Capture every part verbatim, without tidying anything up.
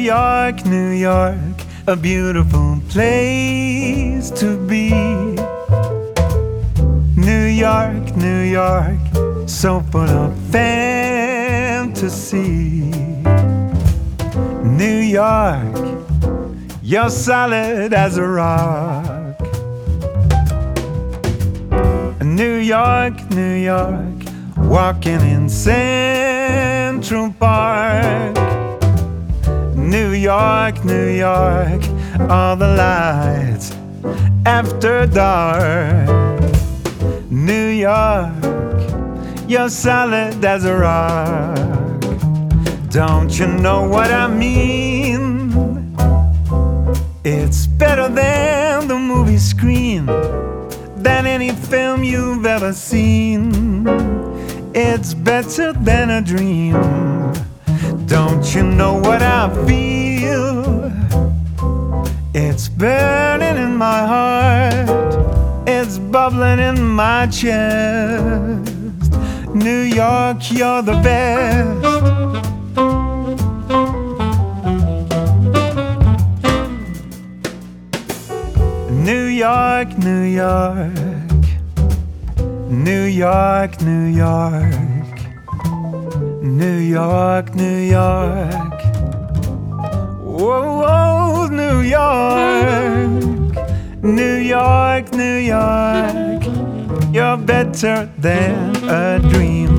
York, New York, a beautiful place to be. New York, New York, so full of fantasy. New York, you're solid as a rock. New York, New York, walking in Central Park. New York, New York, all the lights after dark. New York, you're solid as a rock. Don't you know what I mean? It's better than the movie screen, than any film you've ever seen. It's better than a dream. Don't you know what I feel? It's burning in my heart, it's bubbling in my chest. New York, you're the best. New York, New York, New York, New York, New York, New York. Whoa, whoa, New York, New York, New York, you're better than a dream.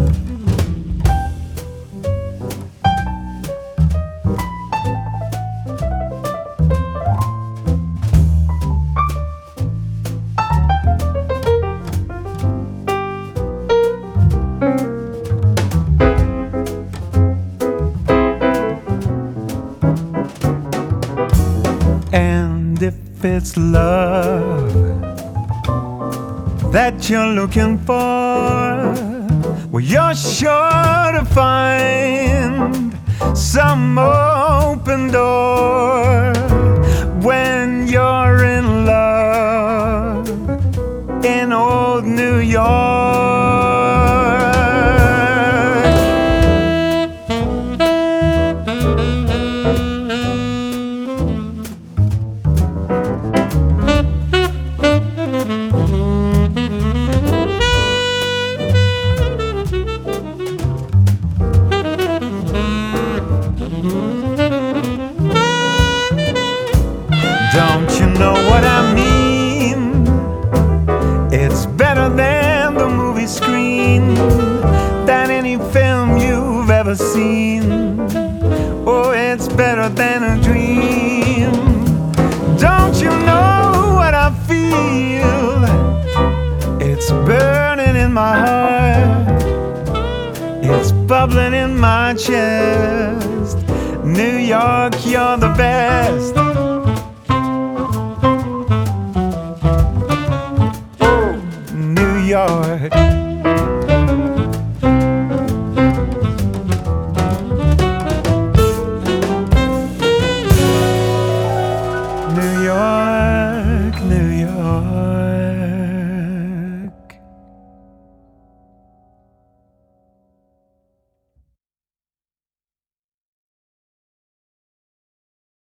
And if it's love that you're looking for, well, you're sure to find some open door. When you're in love in old New York, don't you know what I mean? It's better than the movie screen, than any film you've ever seen. Oh, it's better than a dream. Don't you know what I feel? It's burning in my heart, it's bubbling in my chest. New York, you're the best.